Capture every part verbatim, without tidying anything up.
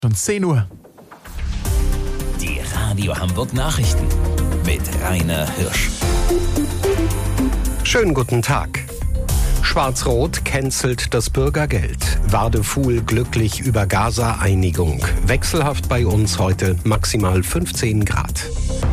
Schon zehn Uhr. Die Radio Hamburg Nachrichten mit Rainer Hirsch. Schönen guten Tag. Schwarz-Rot cancelt das Bürgergeld. Wadefuhl glücklich über Gaza-Einigung. Wechselhaft bei uns heute maximal fünfzehn Grad.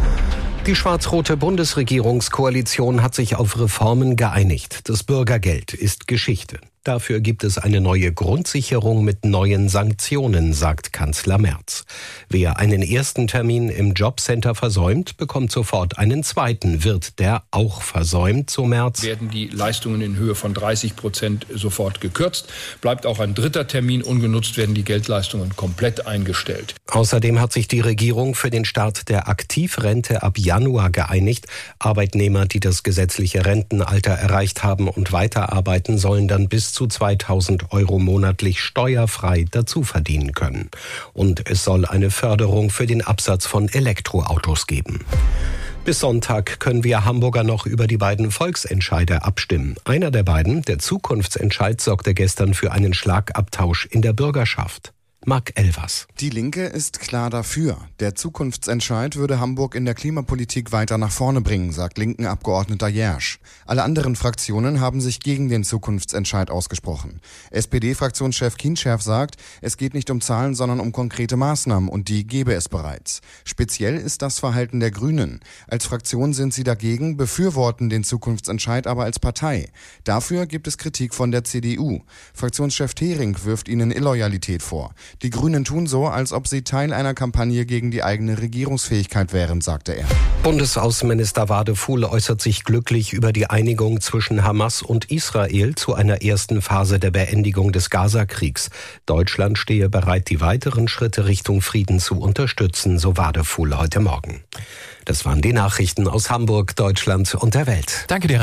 Die schwarz-rote Bundesregierungskoalition hat sich auf Reformen geeinigt. Das Bürgergeld ist Geschichte. Dafür gibt es eine neue Grundsicherung mit neuen Sanktionen, sagt Kanzler Merz. Wer einen ersten Termin im Jobcenter versäumt, bekommt sofort einen zweiten. Wird der auch versäumt, so Merz? Werden die Leistungen in Höhe von dreißig Prozent sofort gekürzt. Bleibt auch ein dritter Termin ungenutzt, werden die Geldleistungen komplett eingestellt. Außerdem hat sich die Regierung für den Start der Aktivrente ab Januar geeinigt. Arbeitnehmer, die das gesetzliche Rentenalter erreicht haben und weiterarbeiten, sollen dann bis zu zweitausend Euro monatlich steuerfrei dazu verdienen können. Und es soll eine Förderung für den Absatz von Elektroautos geben. Bis Sonntag können wir Hamburger noch über die beiden Volksentscheide abstimmen. Einer der beiden, der Zukunftsentscheid, sorgte gestern für einen Schlagabtausch in der Bürgerschaft. Marc Elvers. Die Linke ist klar dafür. Der Zukunftsentscheid würde Hamburg in der Klimapolitik weiter nach vorne bringen, sagt Linken-Abgeordneter Jersch. Alle anderen Fraktionen haben sich gegen den Zukunftsentscheid ausgesprochen. S P D-Fraktionschef Kienscherf sagt, es geht nicht um Zahlen, sondern um konkrete Maßnahmen und die gäbe es bereits. Speziell ist das Verhalten der Grünen. Als Fraktion sind sie dagegen, befürworten den Zukunftsentscheid aber als Partei. Dafür gibt es Kritik von der C D U. Fraktionschef Thering wirft ihnen Illoyalität vor. Die Grünen tun so, als ob sie Teil einer Kampagne gegen die eigene Regierungsfähigkeit wären, sagte er. Bundesaußenminister Wadefuhl äußert sich glücklich über die Einigung zwischen Hamas und Israel zu einer ersten Phase der Beendigung des Gaza-Kriegs. Deutschland stehe bereit, die weiteren Schritte Richtung Frieden zu unterstützen, so Wadefuhl heute Morgen. Das waren die Nachrichten aus Hamburg, Deutschland und der Welt. Danke dir.